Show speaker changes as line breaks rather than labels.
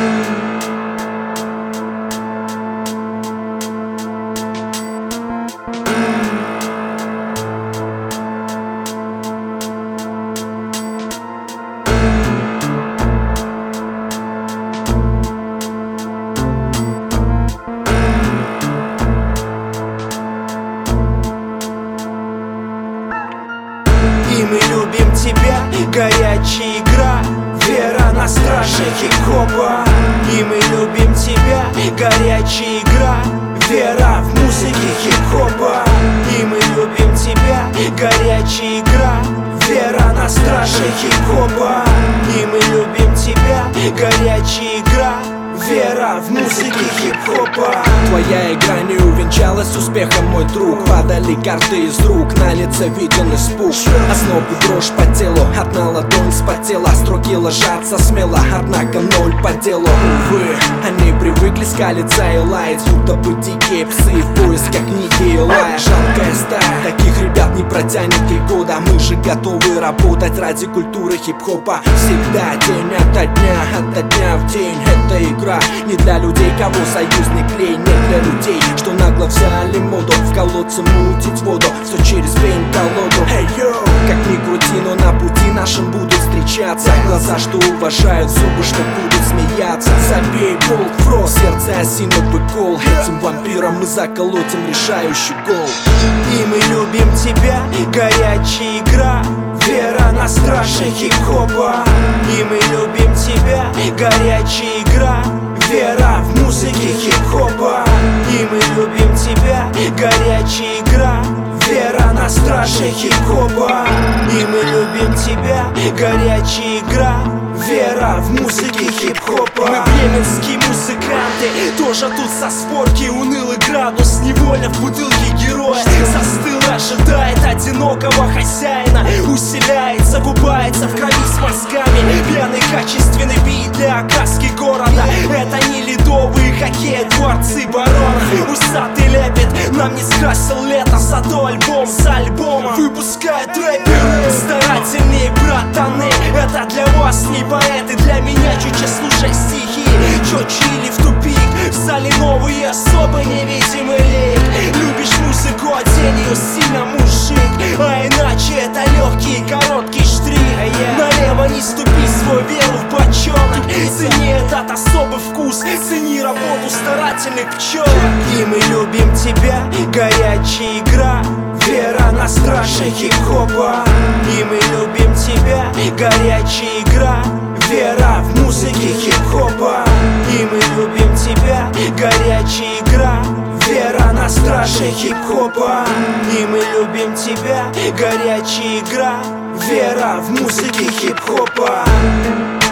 И мы любим тебя, горячая игра, вера на страже хип-хопа. И мы любим тебя, горячая игра, вера в музыке хип-хопа. И мы любим тебя, горячая игра, вера на страже хип-хопа. И мы любим тебя, горячая игра, вера в музыке хип-хопа.
Твоя игра не увенчалась успехом, мой друг. Падали карты из рук, на лице виден испуг. Основу дрожь по телу, одна ладонь спотела. Строки ложатся смело, однако ноль по делу. Увы, они привыкли скалиться и лаять, будто бы дикие псы в поисках книги и лая. Жалкая стая, таких ребят не протянет 3 года. Мы же готовы работать ради культуры хип-хопа. Всегда день ото дня в день. Это игра не для людей, кого союзник клей. Не для людей, что нагло взяли моду в колодце мутить воду, все через пень-колоду. Hey, yo! Как ни крути, но на пути нашим будут встречаться глаза, что уважают, зубы, что будут смеяться. Забей болт в рот, сердце осиновый кол. Этим вампирам мы заколотим решающий гол.
И мы любим тебя, горячая игра, вера на страже хип-хопа. И мы любим тебя, горячая игра, вера в музыке хип-хопа. И мы любим тебя, горячая игра, вера на страже хип-хопа. И мы любим тебя, горячая игра, вера в музыке хип-хопа. Мы бременские музыканты, тоже тут со сборки. Унылый градус, невольно в бутылке героя застыл, ожидает одинокого хозяина. Усиляет, загубается в крови с мозгами. Пьяный качественный бит для окраски города. Это не ледовые хоккеи, дворцы барона. Усатый лепет нам не скрасил лето, зато альбом за альбомом выпускает рэперы. Старательнее, братаны, это для вас не поэты, для меня чуть-чуть слушай стихи. Чётче или в тупик, в зале новые особо невидимый лик. Любишь музыку, одень её сильно, мужик, а иначе это легкий короткий штрих. Налево не ступи свою веру в бочонок. Цени этот особый вкус, цени работу старательных пчел. И мы любим тебя, горячая игра, вера на страже хип-хопа. И мы любим тебя, горячая игра, вера в музыке хип-хопа. И мы любим тебя, горячая игра, вера на страже хип-хопа. И мы любим тебя, горячая игра, вера в музыке хип-хопа.